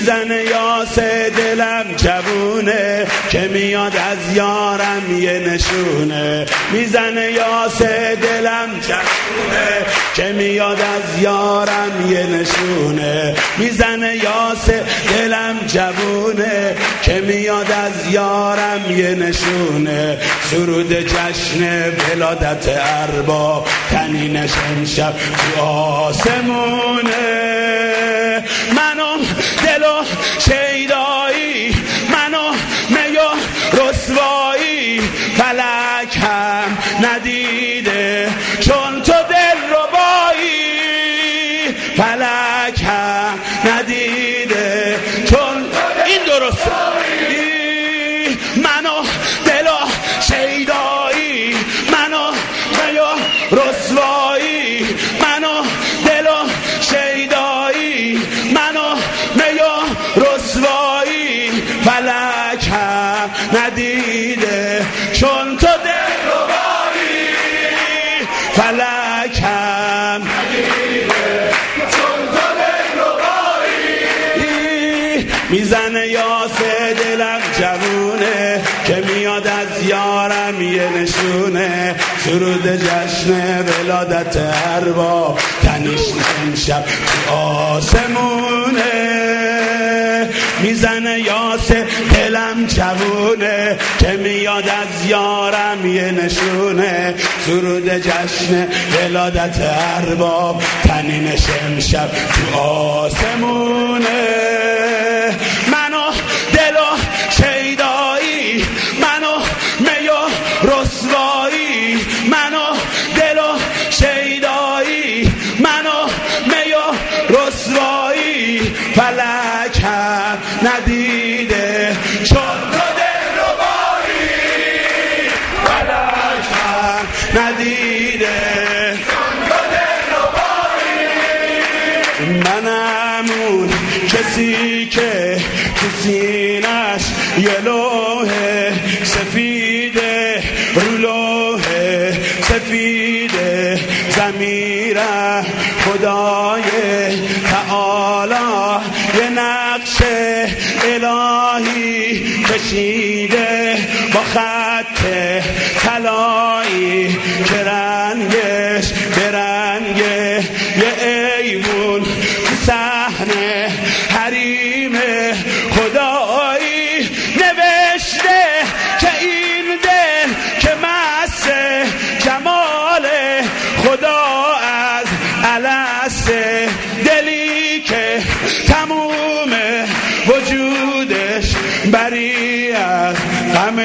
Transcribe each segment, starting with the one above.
میزنه یاسه دلم جوونه که میاد از یارم یه نشونه میزنه یاسه دلم جوونه که میاد از یارم یه نشونه میزنه یاسه دلم جوونه که میاد از یارم یه نشونه سرود جشن ولادت ارباب تنینش امشب تو آسمونه منو دل و شیدایی منو می و رسوایی فلک هم ندیده چون تو دل ربایی فلک هم ندیده چون این درست منو دل و شیدایی منو می و رسوایی منو دل و شیدایی منو می و رسوایی فلک هم ندیده چون تو دل ربایی فلک هم ندیده چون تو دل ربایی میزنه یاسه دلم جوونه که میاد از یارم یه نشونه سرود جشن ولادت ارباب تنیش امشب تو آسمونه میزنه یاسه دلم جوونه که میاد از یارم یه نشونه سرود جشن ولادت ارباب تنینش امشب تو آسمونه منو دل و شیدایی منو می و رسوایی منو دل و شیدایی منو می و رسوایی فلک هم ندیده چون تو دل ربایی فلک هم ندیده چون تو دل ربایی منم اون کسی که تو سینش یه لوح سفیده رو لوح سفیده ضمیرم خدای تعالی یه نقش الهی کشیده با خط طلایی که رنگش به رنگ یه ایوون صحنه حریم خدایی نوشته که این دل که مست جمال خدا از الست دلی که تموم وجودش بری از غم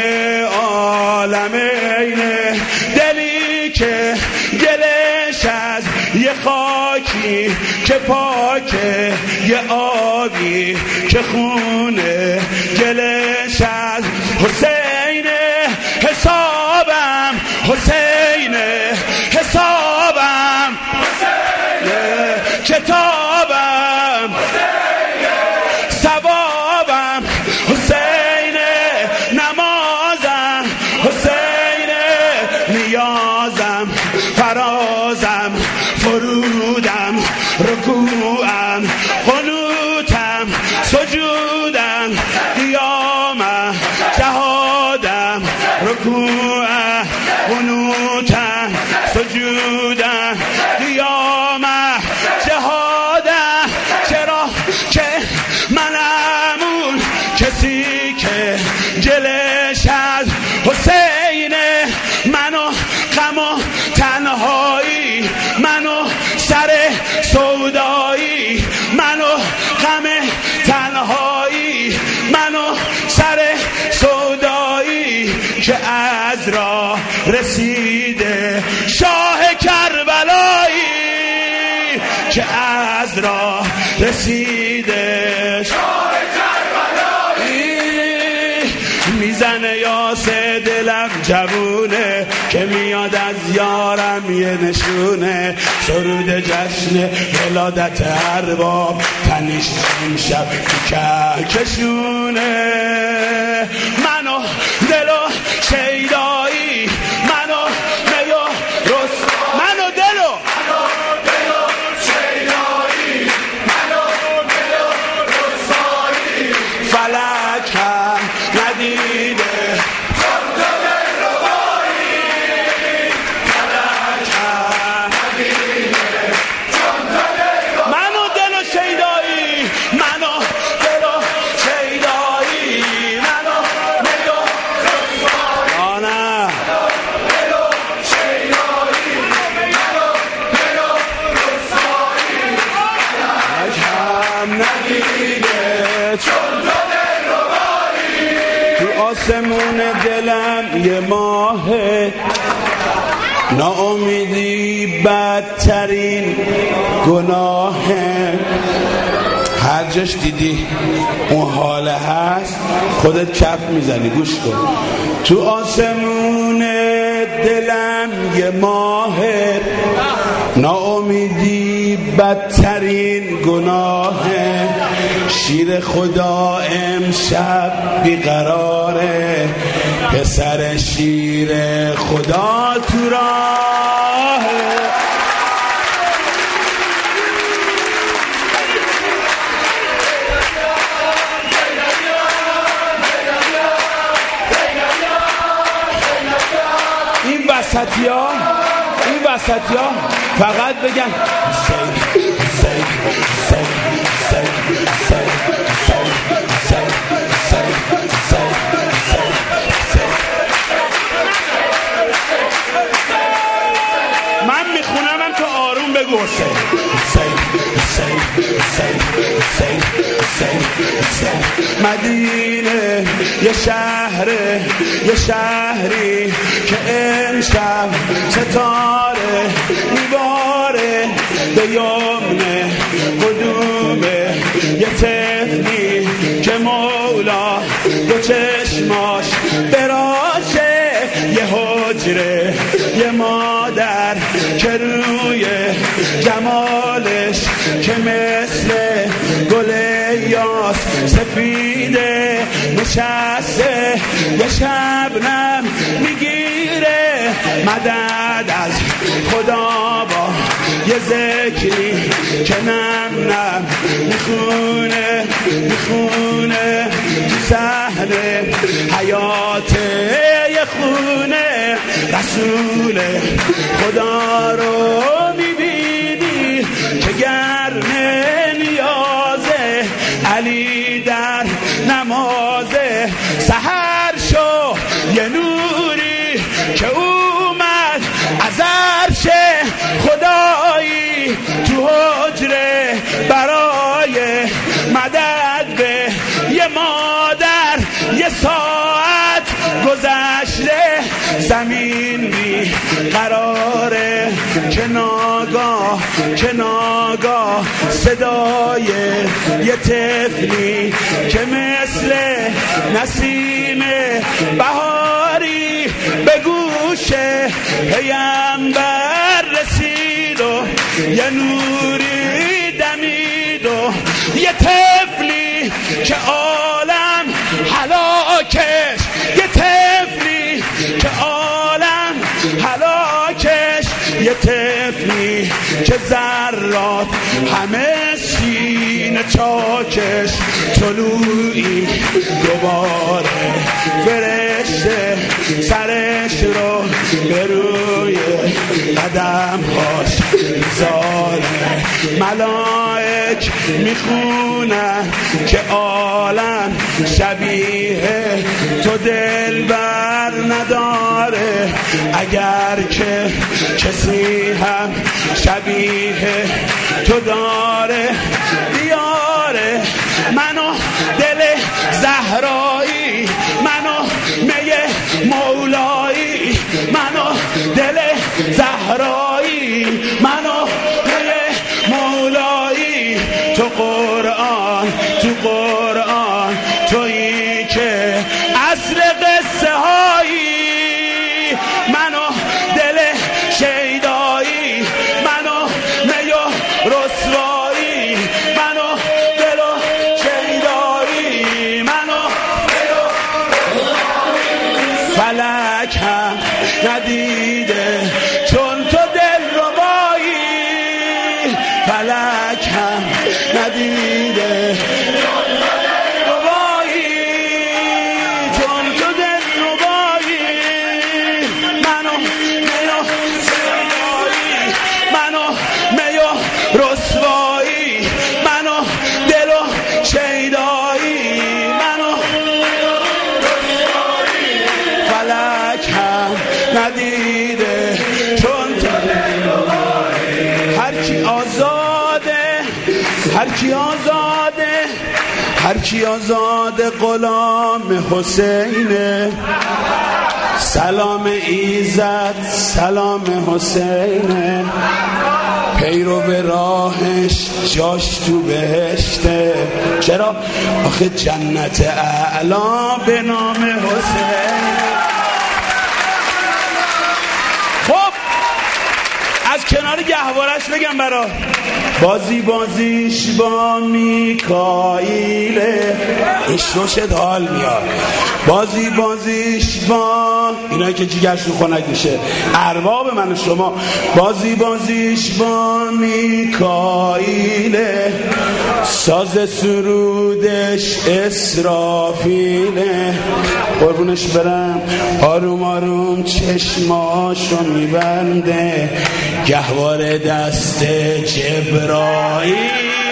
عالمینه دلی که گلش از یه خاکی که پاکه یه آبی که خونه گلش از حسین حسابم حسین حسابم حسین کتابم حسین ثوابم حسین نمازم حسین نیازم فرازم فرودم رکوعم قنوتم سجودم قیامم جهادم رکوعم قنوتم سجودم قیامم جهادم چرا که منم اون کسی که جلش از حسین منو غم و تنهایی منو سر سودایی منو غم تنهایی منو سر سودایی که از راه رسیده شاه کربلایی که از راه رسیده شاه کربلایی میزنه یاسه دلم جوونه که میاد از یارم یه نشونه سرود جشن ولادت ارباب تنیش امشب تو کشونه منو دل و شیدایی منو می و منو دل و شیدایی منو می و رسوایی فلک هم ندیده آسمون دلم یه ماهه، ناامیدی بدترین گناهه. هر جاش دیدی اون حاله هست خودت کف میزنی، گوش کن. تو آسمون دلم یه ماهه، ناامیدی بدترین گناهه. شیر خدا امشب بیقراره، پسر شیر خدا تو راهه. این وسطی ها فقط بگن من میخونم تو آروم بگو مدینه یه شهری که امشب ستاره میباره به یمن قدومه. یه طفلی که مولا دو چشماش براشه، یه حجره یه مادر که روی جمالش که مثل گل یاس سفیده نشسته، یه شبنم میگیره مدد از خدا با یه ذکری که نم میخونه تو صحنه حیات یه خونه. رسول خدا رو میبینی که گرم نیازه، علی در نمازه. سحر شو یه نوری که اومد از عرش خدایی تو حجره برای مدد به یه مادر. یه ساعت گذشته زمین بی قراره که ناگاه صدای یه طفلی که مثل نسیم بهاری به گوش پیامبر رسید و یه نوری دمید و یه طفلی که عالم هلاکش، یه طفلی که عالم هلاکش، یه طفلی که ذرات همه سینه چاکش. طلوعی دوباره فرشته سرش رو به روی قدم‌هاش میذاره. ملائک میخونن که عالم شبیه تو دلبر نداره، اگر که کسی هم شبیه تو داره بیاره. منو دل زهرایی، منو می مولایی، منو دل زهرایی، منو می مولایی. تو قرآن تویی که اصل قصه هایی. منو دل شیدایی، منو می رسوایی، منو دل شیدایی، منو فلک هم ندیده چون تو دل ربایی. فلک هم ندیده ربایی. هر کی آزاده غلام حسینه. سلام ایزد سلام حسینه، پیرو به راهش جاش تو بهشته. چرا؟ آخه جنت اعلا به نام حسین. خب از کنار گهوارش بگم برا بازیش با میکائیله، اشروشت حال میاد. بازیش با اینا که جیگرشون خنک میشه، ارباب من و شما. بازیش با میکائیله، ساز سرودش اسرافیله. قربونش برم آروم آروم چشماشو میبنده، گهوار دست جبرائیل.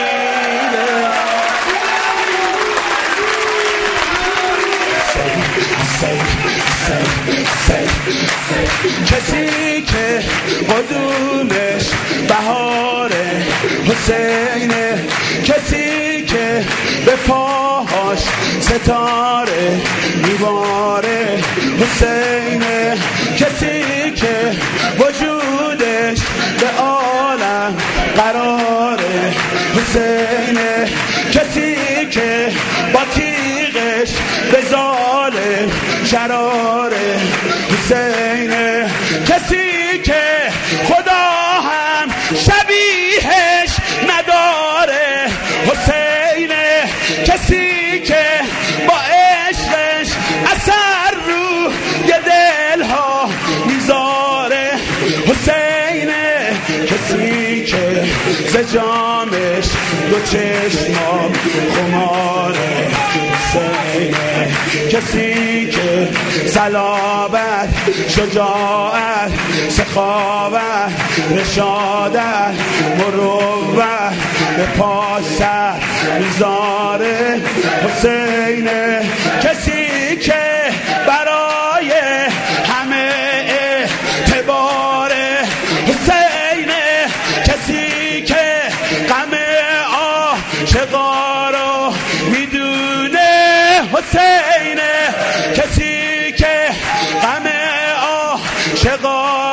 کسی که قدومش بهار حسینه، کسی که به پاهاش ستاره میباره حسینه، کسی که وجودش به عالم قراره حسینه، کسی که با تیغش به ظالم شراره حسینه، کسی که خدا هم شبیهش نداره حسینه، کسی که با عشقش اثر رو یه دلها میذاره حسینه، کسی که ز جامش دو چشما خماره حسینه، کسی که صلابت شجاعت سخاوت رشادت مروت به پاسر میذاره حسینه، کسی که برای همه اعتباره حسینه، کسی که غم عاشقا رو میدونه حسینه، کسی که غم عاشقا